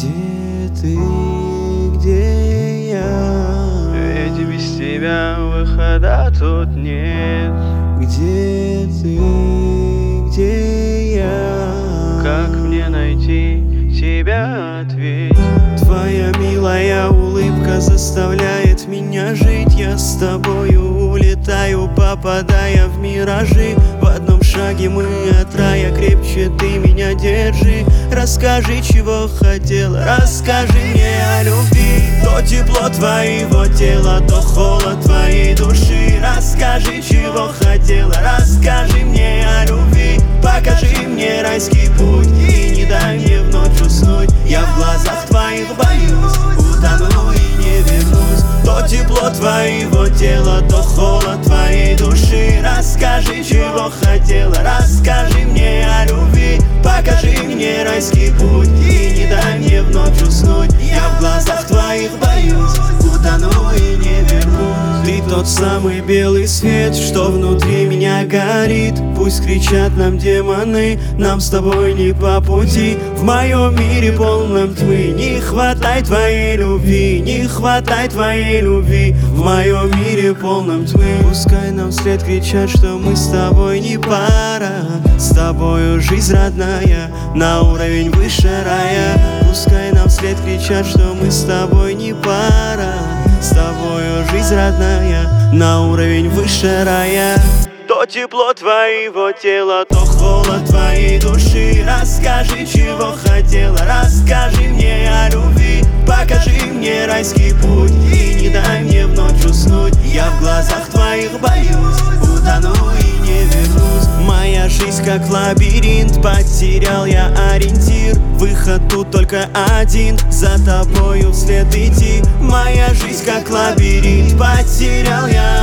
Где ты, где я? Ведь без тебя выхода тут нет. Где ты, где я? Как мне найти тебя, ответь? Твоя милая улыбка заставляет меня жить. Я с тобою улетаю, попадая в миражи. В одном шаге мы от рая, крепче ты меня держи. Расскажи, чего хотела, расскажи мне о любви. То тепло твоего тела, то холод твоей души. Расскажи, чего хотела, расскажи мне о любви. Покажи мне райский путь и не дай мне в ночь уснуть. Я в глазах твоих боюсь, утону и не вернусь. То тепло твоего тела, то холод твоей души. Расскажи, чего хотела, расскажи мне о любви. Покажи мне райский путь и не дай мне в ночь уснуть. Я в глазах твоих боюсь, утону и не вернусь. Ты тот самый белый свет, что внутри меня горит. Пусть кричат нам демоны, нам с тобой не по пути. В моем мире полном тьмы не хватай твоей любви, не хватай твоей любви. В моем мире полном тьмы пускай нам вслед кричат, что мы с тобой не пара. С тобою жизнь родная, на уровень выше рая. Пускай нам вслед кричат, что мы с тобой не пара. С тобою жизнь родная, на уровень выше рая. То тепло твоего тела, то холод твоей души. Расскажи, чего хотела, расскажи мне о любви. Покажи мне райский путь и не дай мне в ночь уснуть. Я в глазах твоих боюсь, утону и не вернусь. Моя жизнь как лабиринт, потерял я ориентир. Выход тут только один, за тобою вслед идти. Моя жизнь как лабиринт, потерял я